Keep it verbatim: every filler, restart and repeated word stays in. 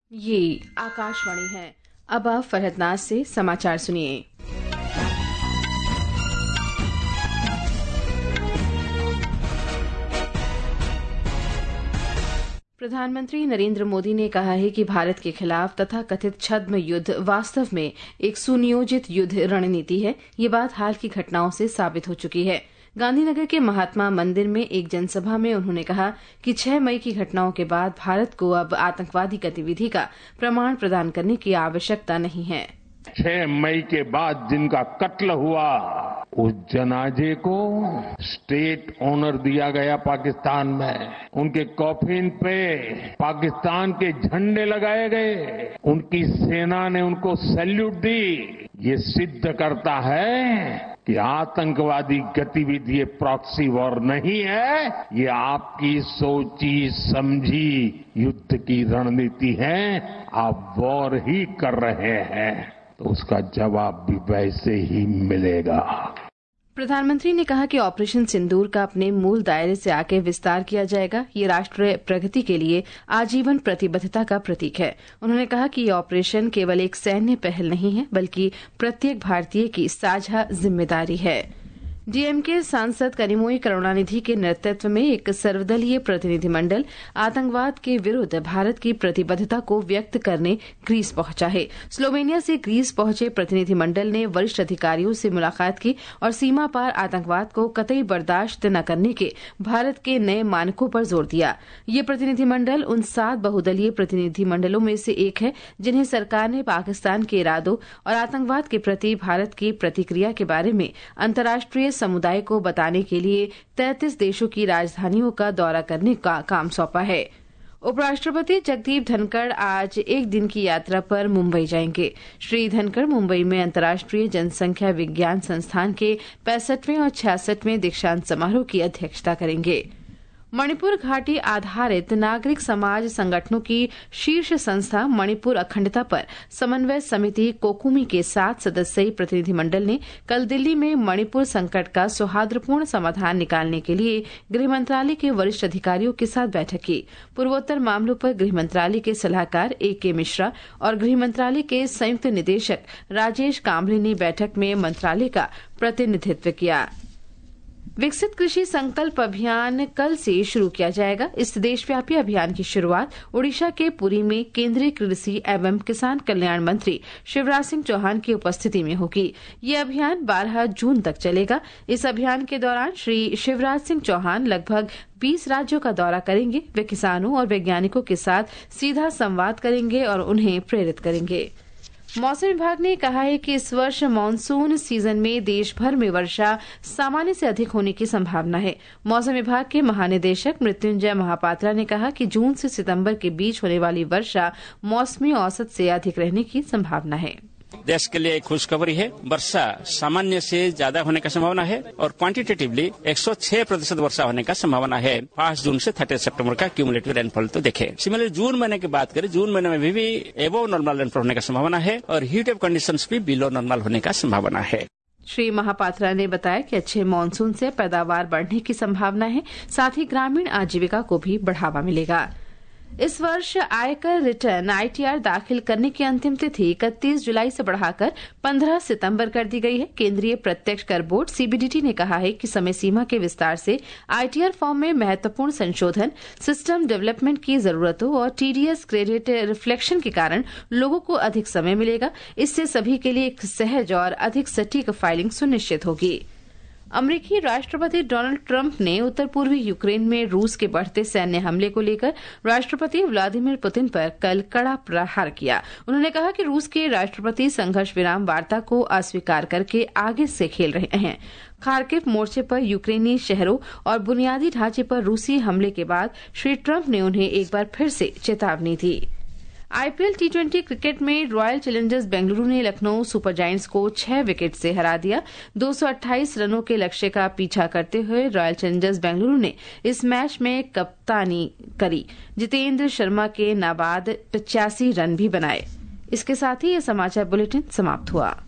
ये आकाशवाणी है। अब आप फरहदनाज से समाचार सुनिए। प्रधानमंत्री नरेंद्र मोदी ने कहा है कि भारत के खिलाफ तथा कथित छद्म युद्ध वास्तव में एक सुनियोजित युद्ध रणनीति है। ये बात हाल की घटनाओं से साबित हो चुकी है। गांधीनगर के महात्मा मंदिर में एक जनसभा में उन्होंने कहा कि छह मई की घटनाओं के बाद भारत को अब आतंकवादी गतिविधि का प्रमाण प्रदान करने की आवश्यकता नहीं है। छह मई के बाद जिनका कत्ल हुआ उस जनाजे को स्टेट ऑनर दिया गया पाकिस्तान में, उनके कॉफिन पे पाकिस्तान के झंडे लगाए गए, उनकी सेना ने उनको सैल्यूट दी। ये सिद्ध करता है कि आतंकवादी गतिविधि प्रॉक्सी वॉर नहीं है, ये आपकी सोची समझी युद्ध की रणनीति है। आप वॉर ही कर रहे हैं तो उसका जवाब भी वैसे ही मिलेगा। प्रधानमंत्री ने कहा कि ऑपरेशन सिंदूर का अपने मूल दायरे से आगे विस्तार किया जाएगा। ये राष्ट्रीय प्रगति के लिए आजीवन प्रतिबद्धता का प्रतीक है। उन्होंने कहा कि ये ऑपरेशन केवल एक सैन्य पहल नहीं है, बल्कि प्रत्येक भारतीय की साझा जिम्मेदारी है। डीएमके सांसद कनिमोई करुणानिधि के नेतृत्व में एक सर्वदलीय प्रतिनिधिमंडल आतंकवाद के विरुद्ध भारत की प्रतिबद्धता को व्यक्त करने ग्रीस पहुंचा है। स्लोवेनिया से ग्रीस पहुंचे प्रतिनिधिमंडल ने वरिष्ठ अधिकारियों से मुलाकात की और सीमा पार आतंकवाद को कतई बर्दाश्त न करने के भारत के नए मानकों पर जोर दिया। ये प्रतिनिधिमंडल उन सात बहुदलीय प्रतिनिधिमंडलों में से एक है जिन्हें सरकार ने पाकिस्तान के इरादों और आतंकवाद के प्रति भारत की प्रतिक्रिया के बारे में अंतर्राष्ट्रीय समुदाय को बताने के लिए तैंतीस देशों की राजधानियों का दौरा करने का काम सौंपा है। उपराष्ट्रपति जगदीप धनखड़ आज एक दिन की यात्रा पर मुंबई जाएंगे। श्री धनखड़ मुंबई में अंतर्राष्ट्रीय जनसंख्या विज्ञान संस्थान के पैंसठवें और छियासठवें दीक्षांत समारोह की अध्यक्षता करेंगे। मणिपुर घाटी आधारित नागरिक समाज संगठनों की शीर्ष संस्था मणिपुर अखंडता पर समन्वय समिति कोकुमी के सात सदस्यीय प्रतिनिधिमंडल ने कल दिल्ली में मणिपुर संकट का सौहार्दपूर्ण समाधान निकालने के लिए गृह मंत्रालय के वरिष्ठ अधिकारियों के साथ बैठक की। पूर्वोत्तर मामलों पर गृह मंत्रालय के सलाहकार ए के मिश्रा और गृह मंत्रालय के संयुक्त निदेशक राजेश काम्बले ने बैठक में मंत्रालय का प्रतिनिधित्व किया। विकसित कृषि संकल्प अभियान कल से शुरू किया जाएगा। इस देशव्यापी अभियान की शुरुआत ओडिशा के पुरी में केंद्रीय कृषि एवं किसान कल्याण मंत्री शिवराज सिंह चौहान की उपस्थिति में होगी। ये अभियान बारह जून तक चलेगा। इस अभियान के दौरान श्री शिवराज सिंह चौहान लगभग बीस राज्यों का दौरा करेंगे। वे किसानों और वैज्ञानिकों के साथ सीधा संवाद करेंगे और उन्हें प्रेरित करेंगे। मौसम विभाग ने कहा है कि इस वर्ष मानसून सीजन में देश भर में वर्षा सामान्य से अधिक होने की संभावना है। मौसम विभाग के महानिदेशक मृत्युंजय महापात्रा ने कहा कि जून से सितंबर के बीच होने वाली वर्षा मौसमी औसत से अधिक रहने की संभावना है। देश के लिए एक खुशखबरी है। वर्षा सामान्य से ज्यादा होने का संभावना है और क्वांटिटेटिवली एक सौ छह प्रतिशत वर्षा होने का संभावना है। पांच जून से तीस सितंबर का क्यूमुलेटिव रेनफॉल तो देखें। सिमिलर जून महीने की बात करें, जून महीने में भी, भी एबोव नॉर्मल रेनफॉल होने का संभावना है और हीट वेव कंडीशंस भी बिलो नॉर्मल होने का संभावना है। श्री महापात्रा ने बताया कि अच्छे मानसून से पैदावार बढ़ने की संभावना है, साथ ही ग्रामीण आजीविका को भी बढ़ावा मिलेगा। इस वर्ष आयकर रिटर्न आईटीआर दाखिल करने की अंतिम तिथि इकतीस जुलाई से बढ़ाकर पंद्रह सितंबर कर दी गई है। केंद्रीय प्रत्यक्ष कर बोर्ड सीबीडीटी ने कहा है कि समय सीमा के विस्तार से आईटीआर फॉर्म में महत्वपूर्ण संशोधन, सिस्टम डेवलपमेंट की जरूरतों और टीडीएस क्रेडिट रिफ्लेक्शन के कारण लोगों को अधिक समय मिलेगा। इससे सभी के लिए एक सहज और अधिक सटीक फाइलिंग सुनिश्चित होगी। अमेरिकी राष्ट्रपति डोनाल्ड ट्रंप ने उत्तर पूर्वी यूक्रेन में रूस के बढ़ते सैन्य हमले को लेकर राष्ट्रपति व्लादिमीर पुतिन पर कल कड़ा प्रहार किया। उन्होंने कहा कि रूस के राष्ट्रपति संघर्ष विराम वार्ता को अस्वीकार करके आगे से खेल रहे हैं। खार्किव मोर्चे पर यूक्रेनी शहरों और बुनियादी ढांचे पर रूसी हमले के बाद श्री ट्रंप ने उन्हें एक बार फिर से चेतावनी दी। आईपीएल टी ट्वेंटी क्रिकेट में रॉयल चैलेंजर्स बेंगलुरु ने लखनऊ सुपर जायंट्स को छह विकेट से हरा दिया। दो सौ अट्ठाईस रनों के लक्ष्य का पीछा करते हुए रॉयल चैलेंजर्स बेंगलुरु ने इस मैच में कप्तानी करी। जितेंद्र शर्मा के नाबाद पचासी रन भी बनाए। इसके साथ ही ये समाचार बुलेटिन समाप्त हुआ।